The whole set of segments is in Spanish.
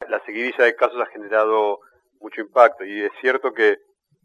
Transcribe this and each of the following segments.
la seguidilla de casos ha generado mucho impacto, y es cierto que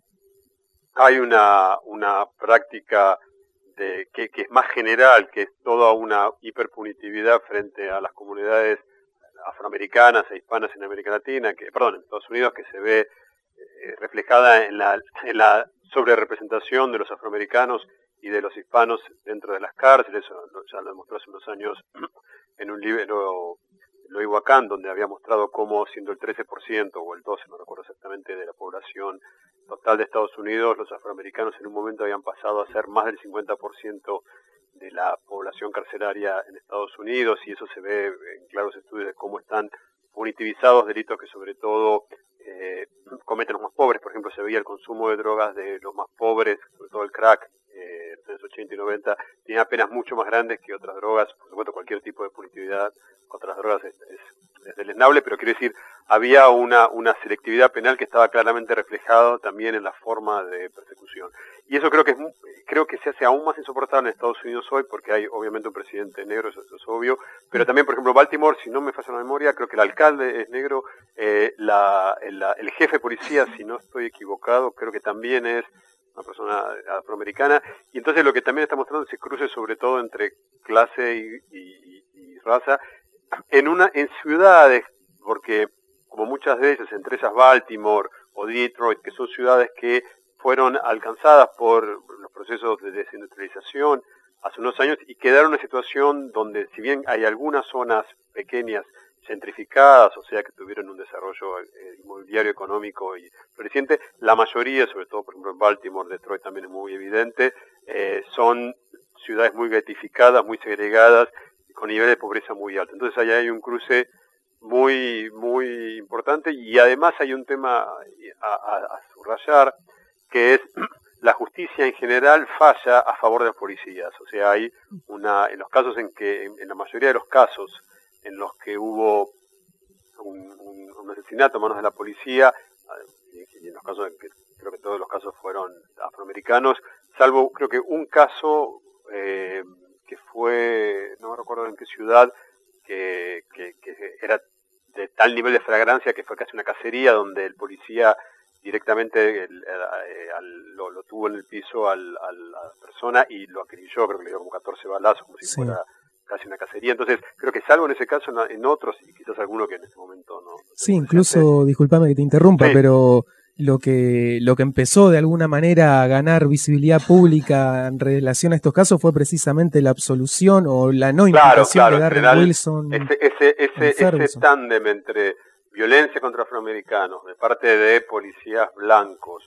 hay una práctica que es más general, que es toda una hiperpunitividad frente a las comunidades afroamericanas e hispanas en América Latina, en Estados Unidos, que se ve reflejada en la sobrerepresentación de los afroamericanos y de los hispanos dentro de las cárceles. Eso ya lo demostró hace unos años en un libro, Eloy Huacán, donde había mostrado cómo, siendo el 13% o el 12%, no recuerdo exactamente, de la población total de Estados Unidos, los afroamericanos en un momento habían pasado a ser más del 50% de la población carcelaria en Estados Unidos, y eso se ve en claros estudios de cómo están punitivizados delitos que sobre todo cometen los más pobres. Por ejemplo, se veía el consumo de drogas de los más pobres, sobre todo el crack, en los 80 y 90, tiene penas mucho más grandes que otras drogas. Por supuesto, cualquier tipo de punitividad contra las drogas es deleznable, pero quiero decir, había una selectividad penal que estaba claramente reflejada también en la forma de persecución. Y eso creo que se hace aún más insoportable en Estados Unidos hoy, porque hay obviamente un presidente negro, eso es obvio, pero también, por ejemplo, Baltimore, si no me falla la memoria, creo que el alcalde es negro, el jefe de policía, si no estoy equivocado, creo que también es una persona afroamericana, y entonces lo que también está mostrando es ese cruce sobre todo entre clase y raza, en ciudades, porque como muchas de ellas, entre esas Baltimore o Detroit, que son ciudades que fueron alcanzadas por los procesos de desindustrialización hace unos años y quedaron en una situación donde, si bien hay algunas zonas pequeñas gentrificadas, o sea que tuvieron un desarrollo inmobiliario, económico y floreciente, la mayoría, sobre todo por ejemplo en Baltimore, Detroit también es muy evidente, son ciudades muy ghettificadas, muy segregadas, con niveles de pobreza muy altos. Entonces allá hay un cruce muy muy importante, y además hay un tema a subrayar, que es la justicia en general falla a favor de los policías. O sea, hay en los casos en la mayoría de los casos en los que hubo un asesinato a manos de la policía, y en los casos en que creo que todos los casos fueron afroamericanos, salvo creo que un caso que fue, no recuerdo en qué ciudad, que era de tal nivel de flagrancia que fue casi una cacería, donde el policía directamente lo tuvo en el piso a la persona y lo acribilló, creo que le dio como 14 balazos, como si fuera casi una cacería. Entonces, creo que salvo en ese caso, en otros, y quizás alguno que en este momento no sí, incluso, disculpame que te interrumpa, sí, pero lo que empezó de alguna manera a ganar visibilidad pública en relación a estos casos fue precisamente la absolución o la no imputación de Darren Wilson. Ese tándem entre violencia contra afroamericanos de parte de policías blancos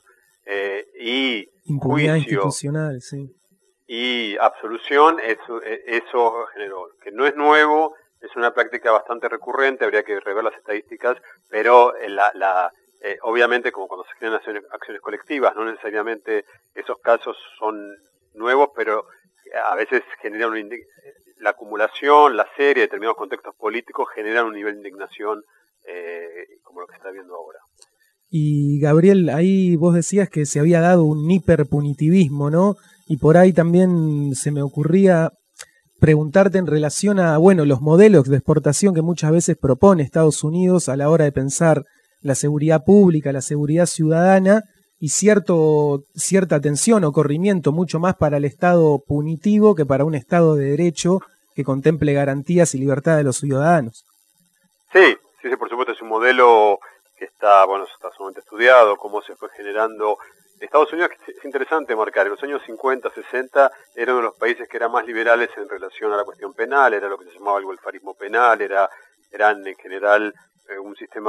y impunidad juicio institucional, sí, y absolución, eso generó, que no es nuevo, es una práctica bastante recurrente, habría que rever las estadísticas, pero obviamente, como cuando se crean acciones colectivas, no necesariamente esos casos son nuevos, pero a veces generan la acumulación, la serie de determinados contextos políticos generan un nivel de indignación como lo que está viendo ahora. Y Gabriel, ahí vos decías que se había dado un hiperpunitivismo, ¿no? Y por ahí también se me ocurría preguntarte en relación a, bueno, los modelos de exportación que muchas veces propone Estados Unidos a la hora de pensar la seguridad pública, la seguridad ciudadana y cierta atención o corrimiento mucho más para el Estado punitivo que para un Estado de derecho que contemple garantías y libertad de los ciudadanos. Sí, por supuesto, es un modelo que está sumamente estudiado, cómo se fue generando. Estados Unidos, es interesante marcar, en los años 50, 60, era uno de los países que eran más liberales en relación a la cuestión penal, era lo que se llamaba el welfarismo penal, eran en general un sistema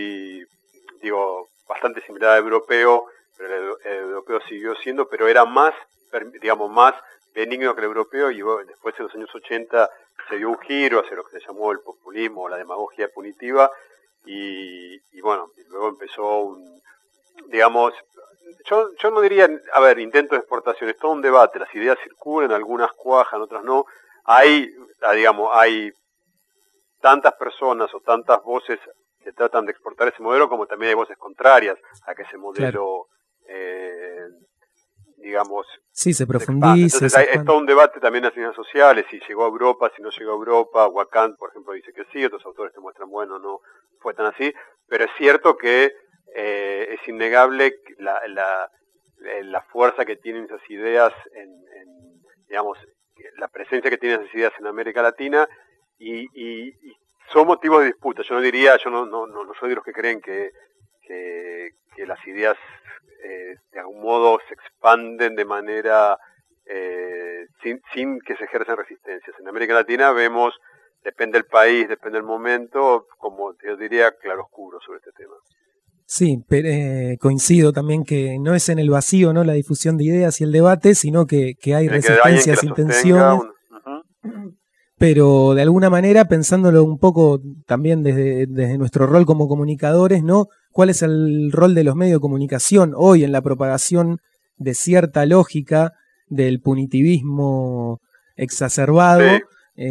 bastante similar al europeo, pero el europeo siguió siendo, pero era más benigno que el europeo, y después en los años 80 se dio un giro hacia lo que se llamó el populismo o la demagogia punitiva, y luego empezó yo no diría, intento de exportación, es todo un debate, las ideas circulan, algunas cuajan, otras no, hay tantas personas o tantas voces que tratan de exportar ese modelo, como también hay voces contrarias a que ese modelo digamos, Sí, se se expande. profundiza. Entonces es todo un debate también en las ciencias sociales, si llegó a Europa, si no llegó a Europa. Wakan, por ejemplo, dice que sí, otros autores te muestran, bueno, no fue tan así, pero es cierto que es innegable la fuerza que tienen esas ideas digamos, la presencia que tienen esas ideas en América Latina y son motivos de disputa. Yo no soy de los que creen que las ideas de algún modo se expanden de manera sin que se ejerzan resistencias. En América Latina vemos, depende del país, depende del momento, como yo diría, claroscuro sobre este tema. Sí, pero coincido también que no es en el vacío, ¿no?, la difusión de ideas y el debate, sino que hay resistencias y tensiones. Pero de alguna manera, pensándolo un poco también desde nuestro rol como comunicadores, ¿no? ¿Cuál es el rol de los medios de comunicación hoy en la propagación de cierta lógica del punitivismo exacerbado? Sí.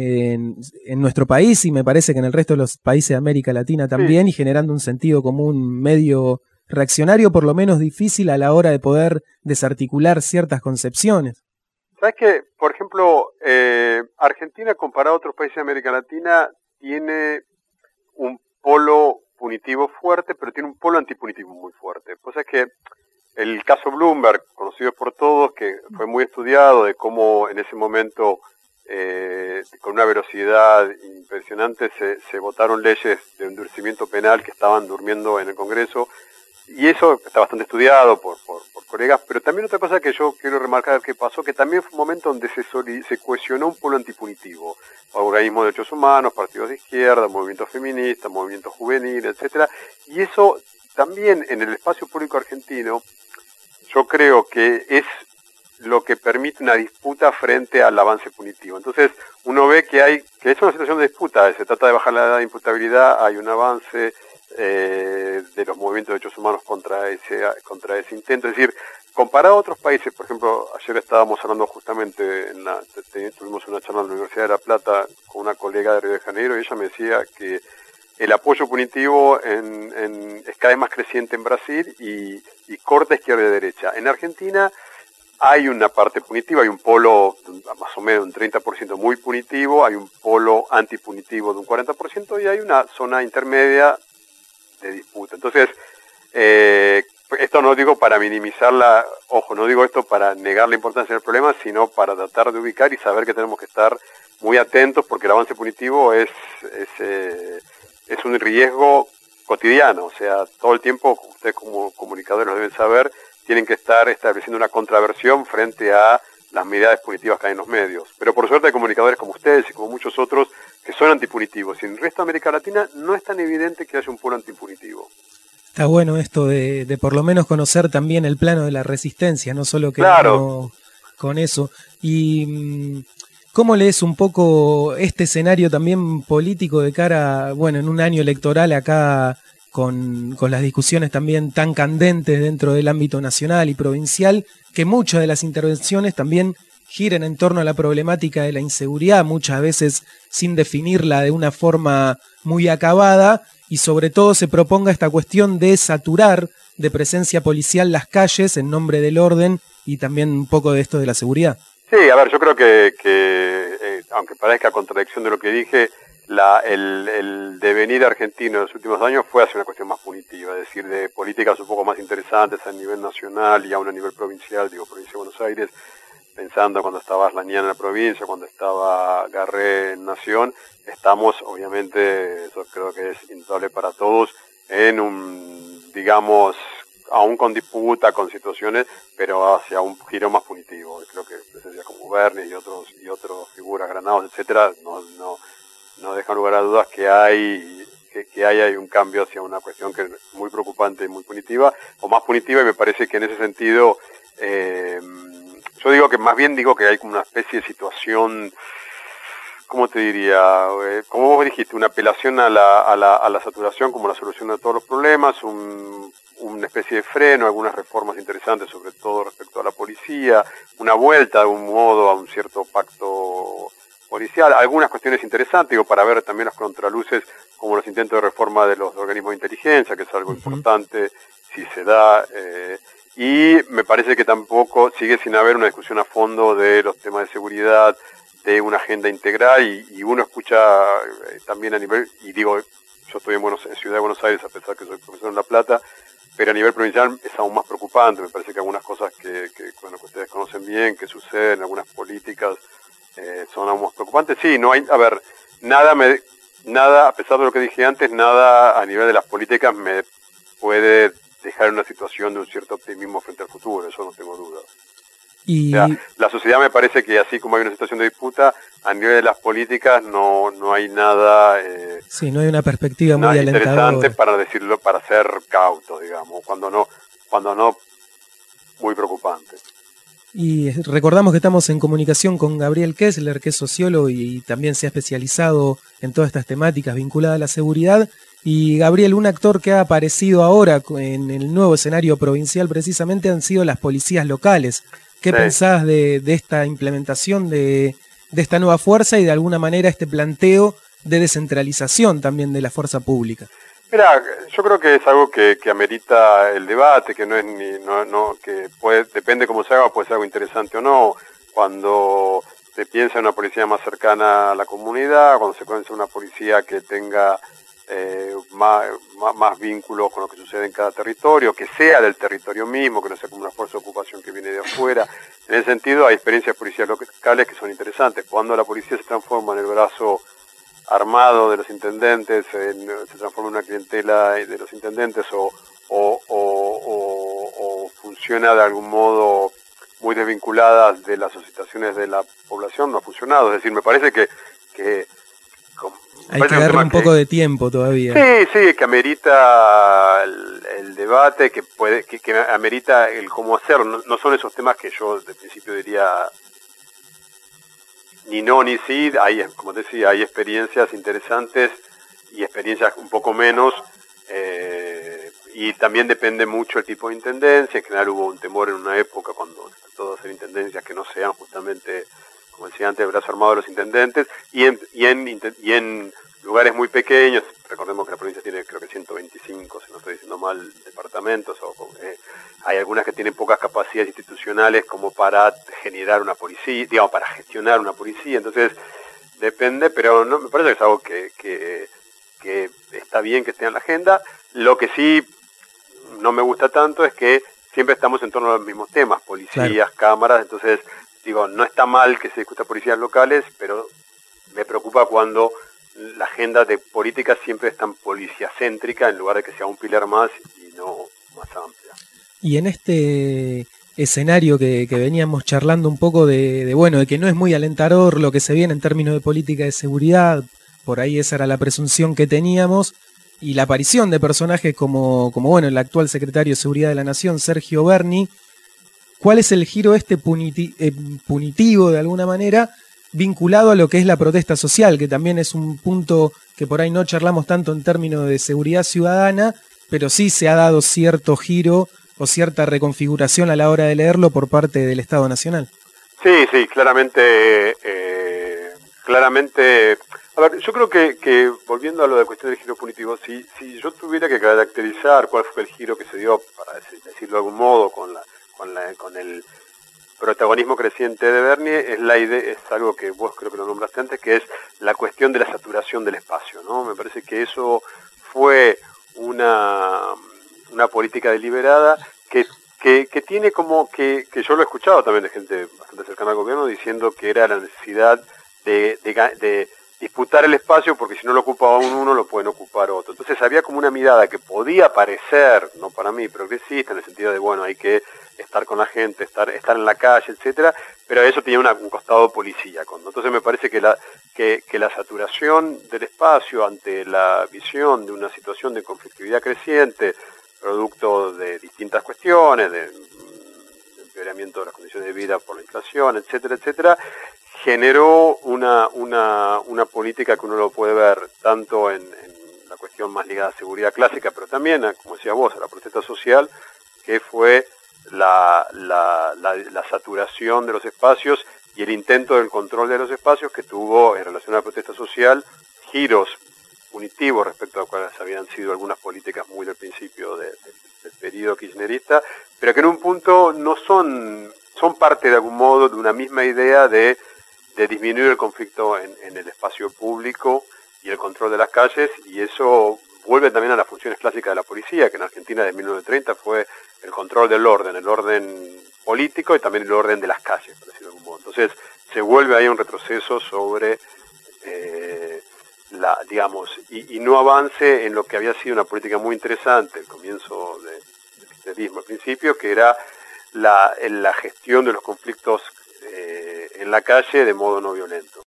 En nuestro país y me parece que en el resto de los países de América Latina también, sí. Y generando un sentido común medio reaccionario, por lo menos difícil a la hora de poder desarticular ciertas concepciones. ¿Sabes qué? Por ejemplo, Argentina, comparado a otros países de América Latina, tiene un polo punitivo fuerte, pero tiene un polo antipunitivo muy fuerte. Pues es que el caso Bloomberg, conocido por todos, que fue muy estudiado de cómo en ese momento, con una velocidad impresionante, se votaron leyes de endurecimiento penal que estaban durmiendo en el Congreso, y eso está bastante estudiado por colegas, pero también otra cosa que yo quiero remarcar que pasó, que también fue un momento donde se cohesionó un polo antipunitivo, organismos de derechos humanos, partidos de izquierda, movimientos feministas, movimientos juveniles, etcétera, y eso también en el espacio público argentino, yo creo que es lo que permite una disputa frente al avance punitivo. Entonces, uno ve que es una situación de disputa, se trata de bajar la edad de imputabilidad, hay un avance de los movimientos de derechos humanos contra ese intento. Es decir, comparado a otros países, por ejemplo, ayer estábamos hablando justamente, tuvimos una charla en la Universidad de La Plata con una colega de Río de Janeiro y ella me decía que el apoyo punitivo es cada vez más creciente en Brasil y corta izquierda y derecha. En Argentina hay una parte punitiva, hay un polo más o menos un 30% muy punitivo, hay un polo antipunitivo de un 40% y hay una zona intermedia de disputa. Entonces, esto no digo para minimizarla, ojo, no digo esto para negar la importancia del problema, sino para tratar de ubicar y saber que tenemos que estar muy atentos porque el avance punitivo es un riesgo cotidiano, o sea, todo el tiempo, ustedes como comunicadores lo deben saber, tienen que estar estableciendo una contraversión frente a las medidas punitivas que hay en los medios. Pero por suerte hay comunicadores como ustedes y como muchos otros que son antipunitivos. Y en el resto de América Latina no es tan evidente que haya un polo antipunitivo. Está bueno esto de por lo menos conocer también el plano de la resistencia, no solo que con eso. Y ¿cómo lees un poco este escenario también político de cara, bueno, en un año electoral acá con las discusiones también tan candentes dentro del ámbito nacional y provincial, que muchas de las intervenciones también giren en torno a la problemática de la inseguridad, muchas veces sin definirla de una forma muy acabada, y sobre todo se proponga esta cuestión de saturar de presencia policial las calles en nombre del orden y también un poco de esto de la seguridad? Sí, a ver, yo creo que aunque parezca contradicción de lo que dije, el devenir argentino en los últimos años fue hacia una cuestión más punitiva, es decir, de políticas un poco más interesantes a nivel nacional y aún a nivel provincial, provincia de Buenos Aires, pensando cuando estaba Aslañán en la provincia, cuando estaba Garré en Nación, estamos, obviamente, eso creo que es indudable para todos, en un, digamos, aún con disputa, con situaciones, pero hacia un giro más punitivo. Creo que presencias como Berni y otros figuras, Granados, etcétera, no dejan lugar a dudas que hay un cambio hacia una cuestión que es muy preocupante y muy punitiva, o más punitiva, y me parece que en ese sentido, yo digo que más bien que hay como una especie de situación, ¿cómo te diría? Como vos dijiste, una apelación a la saturación como la solución de todos los problemas, una especie de freno, algunas reformas interesantes, sobre todo respecto a la policía, una vuelta de un modo a un cierto pacto policial, algunas cuestiones interesantes, para ver también las contraluces, como los intentos de reforma de los organismos de inteligencia, que es algo importante si se da, y me parece que tampoco sigue sin haber una discusión a fondo de los temas de seguridad, de una agenda integral, y uno escucha también a nivel, y digo, yo estoy en Ciudad de Buenos Aires, a pesar que soy profesor en La Plata, pero a nivel provincial es aún más preocupante. Me parece que algunas cosas que ustedes conocen bien, que suceden, algunas políticas, son aún más preocupantes. Sí, no hay, a ver, nada, a pesar de lo que dije antes, nada a nivel de las políticas me puede dejar en una situación de un cierto optimismo frente al futuro, eso no tengo duda. Y... O sea, la sociedad me parece que así como hay una situación de disputa, a nivel de las políticas no hay nada sí, no hay una perspectiva muy alentadora. Interesante para decirlo, para ser cauto, digamos, cuando no muy preocupante. Y recordamos que estamos en comunicación con Gabriel Kessler, que es sociólogo y también se ha especializado en todas estas temáticas vinculadas a la seguridad. Y Gabriel, un actor que ha aparecido ahora en el nuevo escenario provincial precisamente han sido las policías locales. ¿Qué pensás de esta implementación de esta nueva fuerza y de alguna manera este planteo de descentralización también de la fuerza pública? Mira, yo creo que es algo que amerita el debate, que no es que depende cómo se haga, puede ser algo interesante o no. Cuando se piensa en una policía más cercana a la comunidad, cuando se piensa en una policía que tenga más vínculos con lo que sucede en cada territorio, que sea del territorio mismo, que no sea como una fuerza de ocupación que viene de afuera. En ese sentido hay experiencias de policías locales que son interesantes. Cuando la policía se transforma en el brazo armado de los intendentes, se transforma en una clientela de los intendentes o funciona de algún modo muy desvinculada de las asociaciones de la población, no ha funcionado. Es decir, me parece que hay que darle un poco de tiempo todavía. Sí, que amerita el debate, que amerita el cómo hacerlo. No son esos temas que yo de principio diría ni no ni sí. Hay, como te decía, hay experiencias interesantes y experiencias un poco menos, y también depende mucho el tipo de intendencia. En general hubo un temor en una época cuando se trató de hacer intendencias que no sean justamente, como decía antes, el brazo armado de los intendentes, y en lugares muy pequeños. Recordemos que la provincia tiene creo que 125, si no estoy diciendo mal, departamentos, hay algunas que tienen pocas capacidades institucionales como para generar una policía, digamos, para gestionar una policía. Entonces depende, pero no me parece que es algo que está bien que esté en la agenda. Lo que sí no me gusta tanto es que siempre estamos en torno a los mismos temas, policías, claro, cámaras. Entonces digo, no está mal que se discuta policías locales, pero me preocupa cuando la agenda de política siempre es tan policía-céntrica en lugar de que sea un pilar más y no más amplia. Y en este escenario que veníamos charlando un poco de que no es muy alentador lo que se viene en términos de política de seguridad, por ahí esa era la presunción que teníamos, y la aparición de personajes como el actual secretario de Seguridad de la Nación, Sergio Berni, ¿cuál es el giro punitivo de alguna manera vinculado a lo que es la protesta social, que también es un punto que por ahí no charlamos tanto en términos de seguridad ciudadana, pero sí se ha dado cierto giro o cierta reconfiguración a la hora de leerlo por parte del Estado Nacional? Sí, claramente. A ver, yo creo que volviendo a lo de cuestión del giro punitivo, si yo tuviera que caracterizar cuál fue el giro que se dio, para decirlo de algún modo, con el protagonismo creciente de Berni, es algo que vos creo que lo nombraste antes, que es la cuestión de la saturación del espacio, ¿no? Me parece que eso fue una política deliberada que tiene como que yo lo he escuchado también de gente bastante cercana al gobierno diciendo que era la necesidad de disputar el espacio, porque si no lo ocupa uno lo pueden ocupar otro. Entonces había como una mirada que podía parecer, no para mí, progresista, en el sentido de, hay que estar con la gente, estar en la calle, etcétera, pero eso tenía un costado policíaco, ¿no? Entonces me parece que la saturación del espacio ante la visión de una situación de conflictividad creciente, producto de distintas cuestiones, de empeoramiento de las condiciones de vida por la inflación, etcétera, generó una política que uno lo puede ver tanto en la cuestión más ligada a seguridad clásica, pero también, como decía vos, a la protesta social, que fue la saturación de los espacios y el intento del control de los espacios, que tuvo en relación a la protesta social giros punitivos respecto a cuáles habían sido algunas políticas muy del principio del periodo kirchnerista, pero que en un punto no son parte de algún modo de una misma idea de disminuir el conflicto en el espacio público y el control de las calles, y eso vuelve también a las funciones clásicas de la policía, que en Argentina de 1930 fue el control del orden, el orden político y también el orden de las calles, por decirlo de algún modo. Entonces se vuelve ahí un retroceso sobre y no avance en lo que había sido una política muy interesante, el comienzo del kirchnerismo al principio, que era la gestión de los conflictos en la calle de modo no violento.